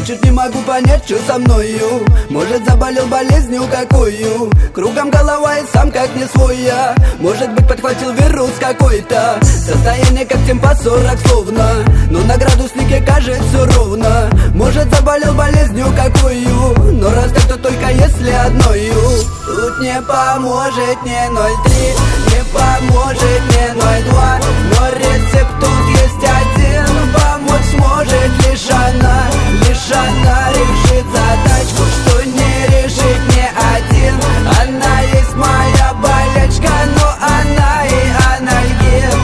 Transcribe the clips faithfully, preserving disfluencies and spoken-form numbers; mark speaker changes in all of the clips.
Speaker 1: чуть не могу понять, что со мною. Может, заболел болезнью какую. Кругом голова и сам как не свой я. Может быть, подхватил вирус какой-то. Состояние как темпа сорок словно, но на градуснике кажется ровно. Может, заболел болезнью какую, но раз так, то только если одною. Тут не поможет не ноль три, не поможет не ноль два, но рецепт тут есть один. Помочь сможет лишь она, лишь она решит задачку, что не решит ни один. Она есть моя болячка, но она и анальгин.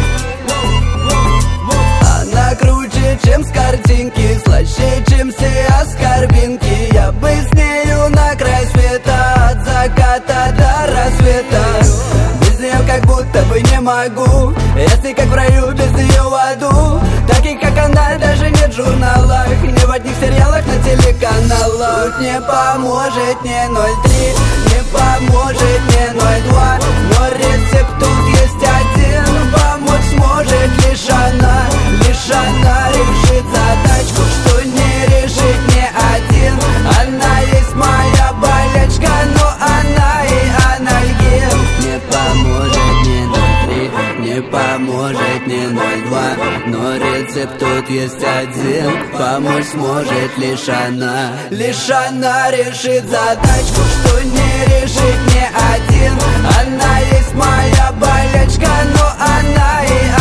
Speaker 1: Она круче, чем с картинки, слаще, чем все аскорбинки. Я бы с нею на край света, от заката до рассвета. Без нее как будто бы не могу. Если как в раю, без нее в аду. Таких как она даже нет в журналах, не в одних сериалах на телеканалах. Тут не поможет не ноль три, не поможет не ноль два, но рецепт тут есть один. Помочь сможет лишь она, лишь она решит задачку, что не решит ни один. Она есть моя болячка, но она и анальгин. Не поможет не ноль три, не поможет не ноль два, но рецепт тут есть один. Помочь сможет лишь она, лишь она решит задачку, что не решит ни один. Она есть моя болячка, но она и